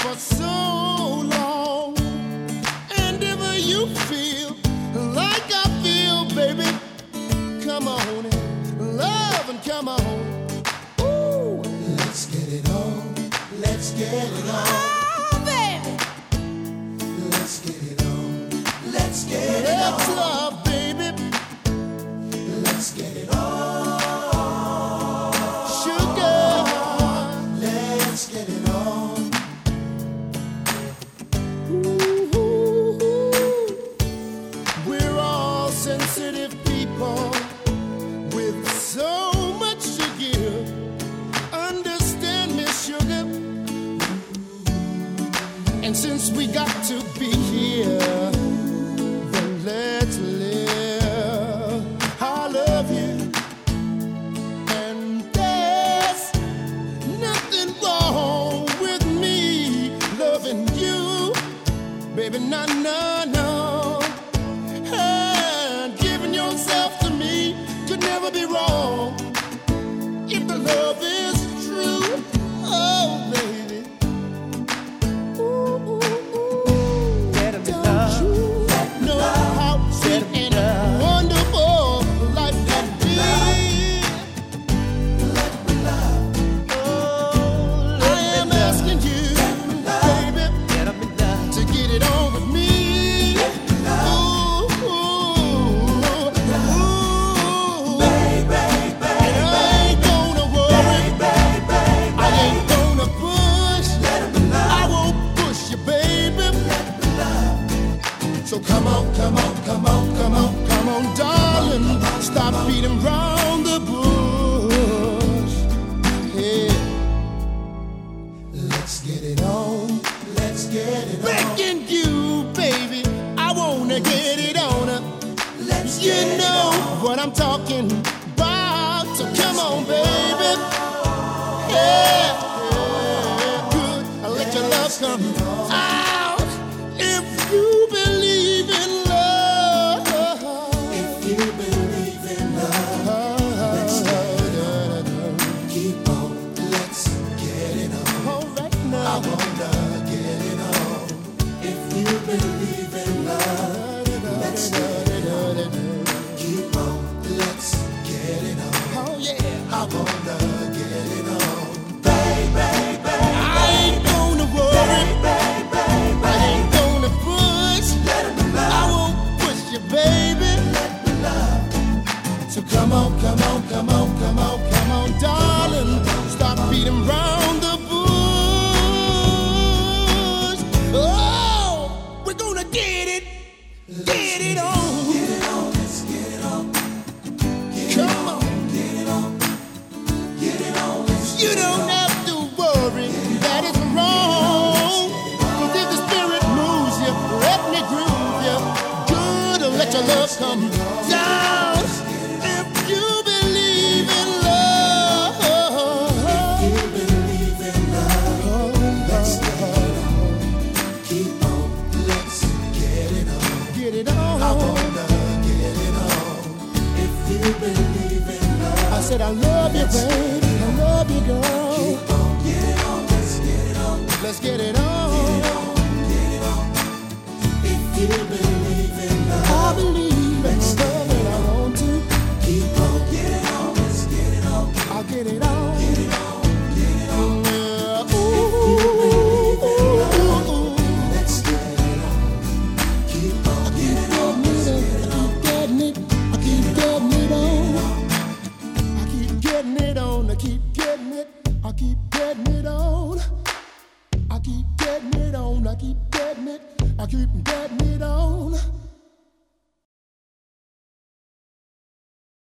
for so long. And if you feel like I feel, baby, come on and love and come on. Ooh, let's get it on. Let's get it on. Oh, baby. Let's get it on. Let's get it on. Let's love, baby. Let's get it on. Sugar. Let's get it on. Ooh, we're all sensitive people with so much to give. Understand me, sugar. And since we got to be here, then let's live. I love you, and there's nothing wrong with me loving you, baby. No, no, no. And giving yourself to me could never be wrong if the love is true. Oh, baby. So come on, come on, come on, come on, come on, darling. Stop beating round the bush. Yeah. Let's get it on. Let's get it on. Begging you, baby, I wanna get it on. Let's you get know it on. What I'm talking about. So come on, baby. Yeah, yeah. Good. I'll let your love come out. If you believe in love, if you believe in love, let's get it on. Keep on, let's get it on. All right now, I wanna get it on. If you believe in love, let's get it on. Keep on, let's get it on. Oh yeah, I wanna get it on. Baby, baby, I ain't gonna worry. Baby, baby, I ain't gonna push. Let me love. I won't push you, baby. Let me love. So come on, come on, come on, come on, come on, darling. Stop beating round the bush. Oh, we're gonna get it on. Get it on, let's get it on. Come on, get it on. Get it on, let's you don't have to worry that it's wrong. 'Cause if the spirit moves you, let me groove you. Good, let your love come down. If you believe in love, if you believe in love, let's get it on. Keep on, let's get it on. Get it on. I wanna get it on. If you believe in love, I said I love you, baby. I love you, girl. Keep on, get it on. Let's get it on. Let's get it on. Get it on. Get it on. If you believe in love, I believe in love and I want to. Keep on, get it on. Let's get it on. I'll get it on. Get it on. Get it on. Yeah. Ooh, if you believe in love, let's get it on. Keep on, get it on. Let's get it on. I keep getting it on. I keep getting it on. I keep getting it. I keep getting it on. I keep getting it on. I keep getting it. I keep getting